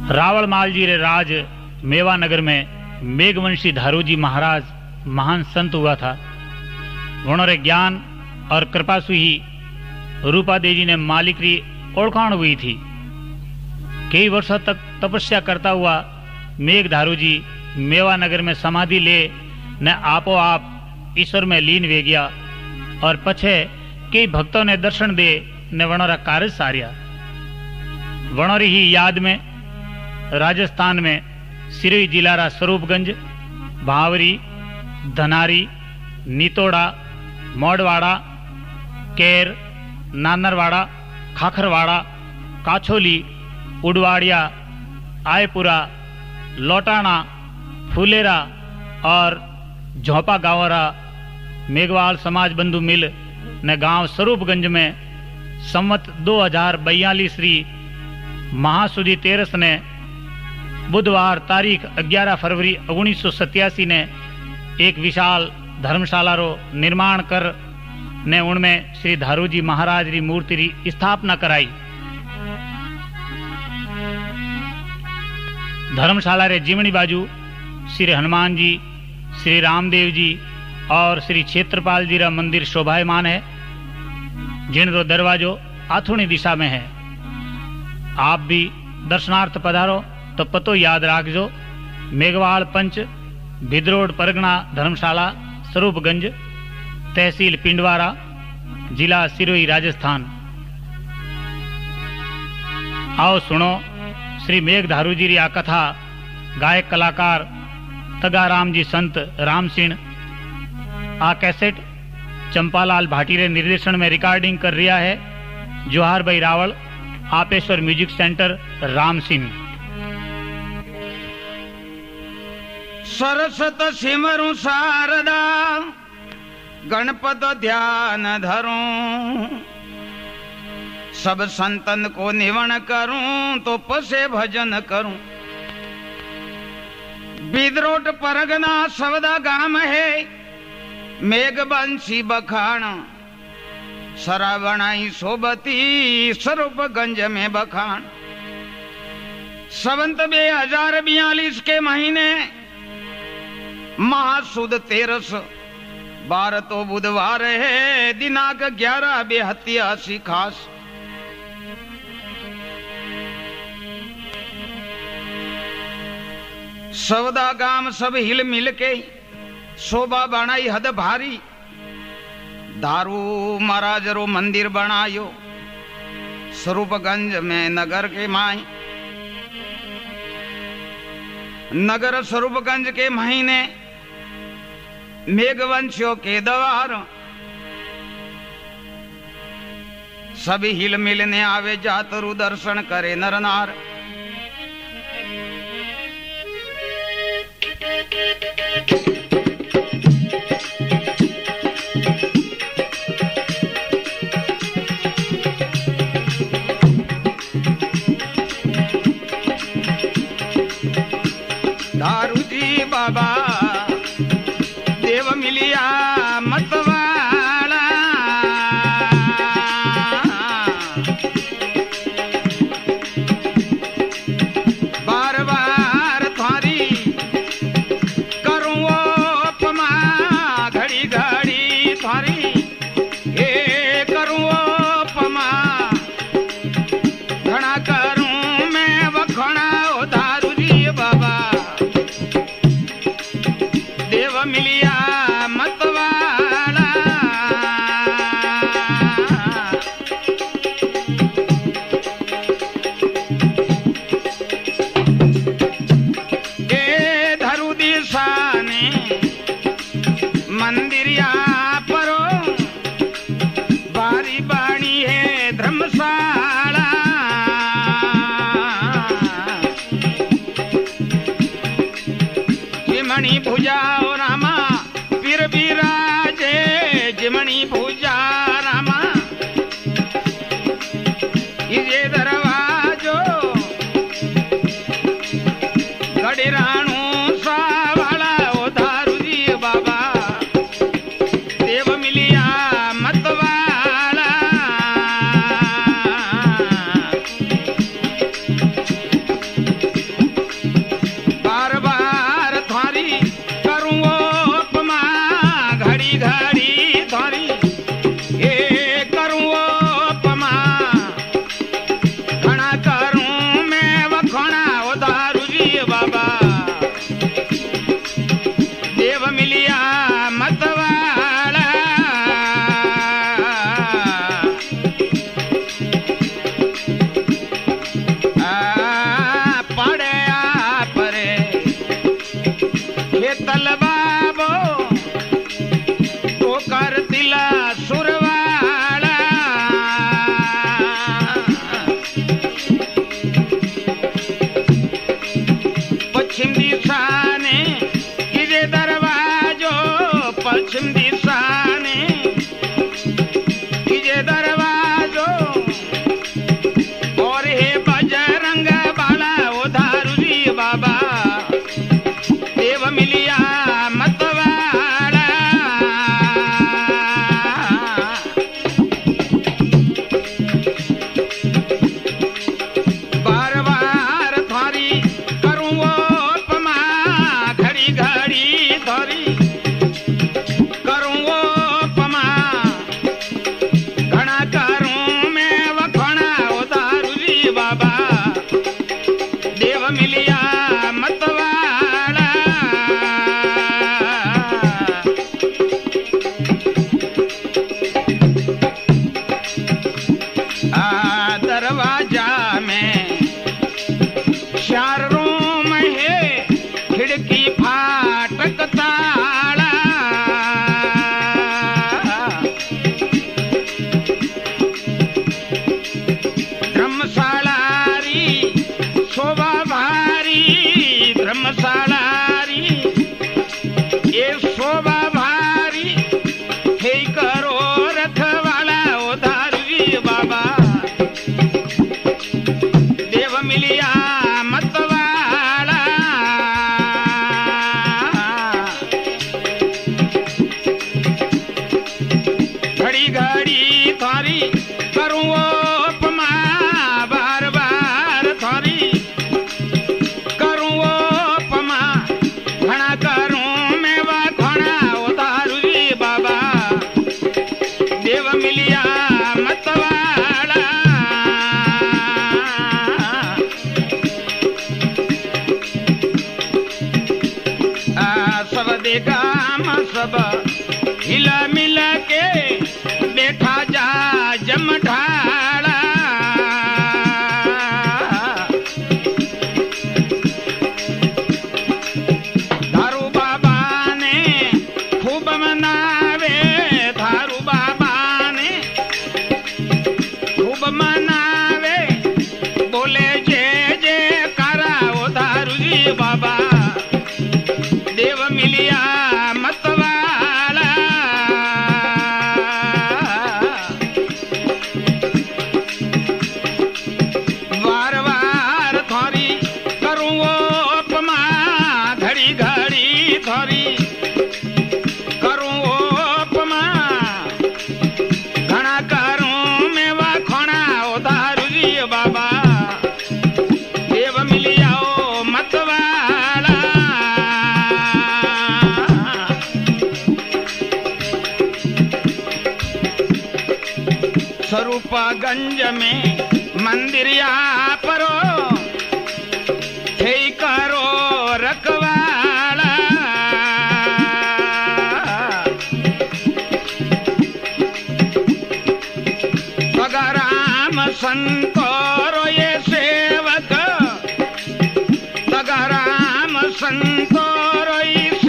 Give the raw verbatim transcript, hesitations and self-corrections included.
रावल मालजी रे राज मेवा नगर में मेघवंशी धारूजी महाराज महान संत हुआ था। उन्होंने ज्ञान और कृपा से ही रूपा देवी ने मालिक री ओळखाण हुई थी। कई वर्षों तक तपस्या करता हुआ मेघ धारूजी मेवा नगर में समाधि ले न आपो आप ईश्वर में लीन वे गया और पछे कई भक्तों ने दर्शन दे ने वणोरा कार्य सारिया। वणोरी ही याद में राजस्थान में सिरोही जिला रा स्वरूपगंज, भावरी, धनारी, नीतोड़ा, मोड़वाड़ा, केर, नानरवाड़ा, खाखरवाड़ा, काछोली, उडवाड़िया, आयपुरा, लोटाना, फूलेरा और झोंपा गांवरा मेघवाल समाज बंधु मिल ने गांव स्वरूपगंज में संवत दो हजार बयालीस री महासुदी तेरस ने बुधवार तारीख ग्यारह फरवरी उन्नीस सौ सत्यासी ने एक विशाल धर्मशाला रो निर्माण कर ने उनमें श्री धारूजी महाराज री मूर्ति री स्थापना कराई। धर्मशाला रे जीवनी बाजू श्री हनुमान जी, श्री रामदेव जी और श्री क्षेत्रपाल जी रा मंदिर शोभायमान है, जिनको दरवाजो आथुणी दिशा में है। आप भी दर्शनार्थ पधारो तो पतो याद राखजो, मेघवाल पंच, भिद्रोड परगना धर्मशाला, स्वरूपगंज, तहसील पिंडवारा, जिला सिरोही, राजस्थान। आओ सुनो श्री मेघ धारूजी री आ कथा गायक कलाकार तगाराम जी संत राम सिंह आ कैसेट चंपालाल भाटी रे निर्देशन में रिकॉर्डिंग कर रिया है जोहार भाई रावल, आपेश्वर म्यूजिक सेंटर, राम सिंह। सरस्वत सिमरु शारदा गणपत ध्यान धरूं, सब संतन को निवण करूं तो पसे भजन करूं। बिदरोट परगना सवदा गाम है, मेघवंशी बखान, सरावणाई सोबती स्वरूपगंज में बखान। संवत बे हजार बयालीस के महीने महासुद तेरस, बार तो बुधवार है, दिनांक ग्यारह बेहत्यासी खास। सवदा गाम सब हिल मिल के शोभा बनाई हद भारी। दारू महाराज रो मंदिर बनायो स्वरूपगंज में नगर के माई। नगर स्वरूपगंज के महीने मेघवंशियों के द्वार, सभी हिल मिलने आवे जातरु दर्शन करे नर नार। धारूजी बाबा देव मिलिया मतवाला, बार बार थारी करूं उपमा, घड़ी घड़ी थारी हे करूं उपमा, घना करूं मैं वखणा। ओ धारूजी बाबा देव मिलिया मतवाला, ए धरू दिशा ने मंदिरिया परो, बारी बाणी है धर्मशाला। जिमणी भुजा रामा पीर बिराजे, जिमणी भुजा रामा ये दरवाजो गड़िराणू सावाला। ओ धारूजी बाबा देव मिलिया मतवाला, देगाम सब हिला मिला के बैठा जा जमठाड़ा धारू बाबा ने खूब मनावे धारू बाबा ने खूब मनावे बोले जय जय करा ओ धारू जी बाबा देव मिलिया मतवाला वार वार थोरी करूं उपमा घड़ी घड़ी थोरी करूं उपमा घना करूं मैं वाखोना ओ धारू जी बाबा देव मिलिया ओ मतवाला स्वरूपगंज में मंदिर यहाँ परो थे करो रखवाला तगराम संतोरो ये सेवक तगराम संतोरो ये